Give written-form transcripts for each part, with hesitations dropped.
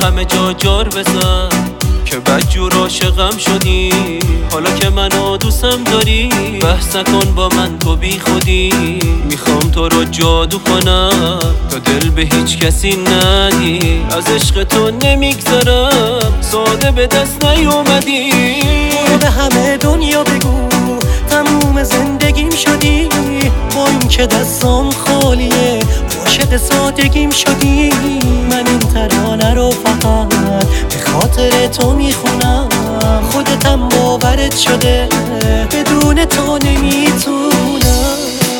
همه جا جار بزن که بدجور عاشقم شدی. حالا که منو دوستم داری بحث نکن با من تو بی خودی. میخوام تو رو جادو کنم تا دل به هیچ کسی ندی. از عشق تو نمیگذرم ساده به دست نیومدی. برو به همه دنیا بگو تموم زندگیم شدی. با این که دستام خالیه عاشق سادگیم شدی. من این ترانه رو فقط به خاطر تو میخونم. خودتم باورت شده بدون تو نمیتونم.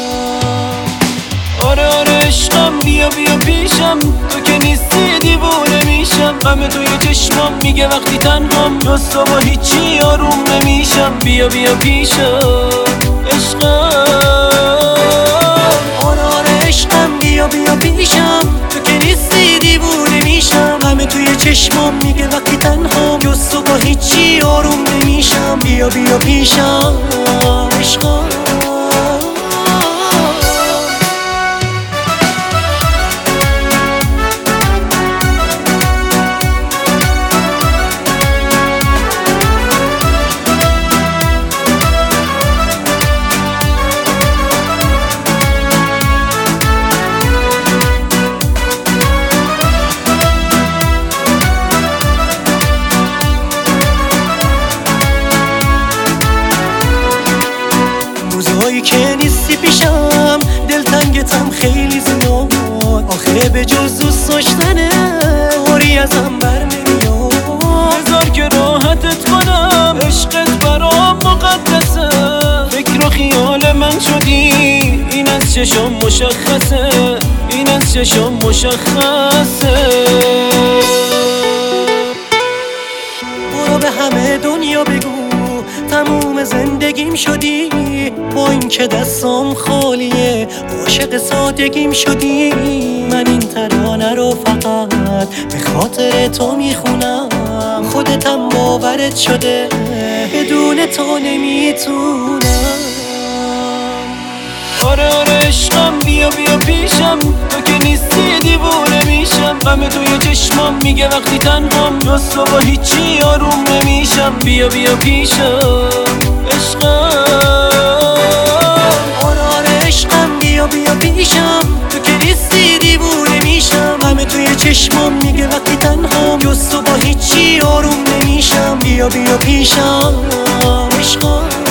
آره آره عشقم بیا بیا پیشم. تو که نیستی دیوونه میشم. غم توی چشمام میگه وقتی تنهام جز تو با هیچی آروم نمیشم. بیا بیا پیشم عشقم. آره آره عشقم بیا بیا پیشم. تو که نیستی دیوونه میشم. غم توی چشمام میگه وقتی تنهام جز تو با هیچی آروم نمیشم. بیا بیا پیشم عشقم. روزهایی که نیستی پیشم دلتنگتم خیلی زیاد. آخه به جز دوست داشتنه کاری ازم بر نمیاد. بذار که راحتت کنم عشقت برام مقدسه. فکر و خیال من شدی این از چشم مشخصه. این از چشم مشخصه. برو به همه دنیا بگو تموم زندگیم شدی. با این که دستام خالیه عاشق سادگیم شدی. من این ترانه رو فقط به خاطر تو میخونم. خودتم باورت شده بدون تو نمیتونم. آره آره عشقم بیا بیا پیشم. تو که نیستی دیوونه میشم. غم توی چشمام میگه وقتی تنهام جز تو با هیچی آروم نمیشم. بیا بیا پیشم عشقم. آره آره عشقم بیا بیا پیشم. تو که نیستی دیوونه میشم. غم توی چشمام میگه وقتی تنهام جز تو با هیچی آروم نمیشم. بیا بیا پیشم عشقم.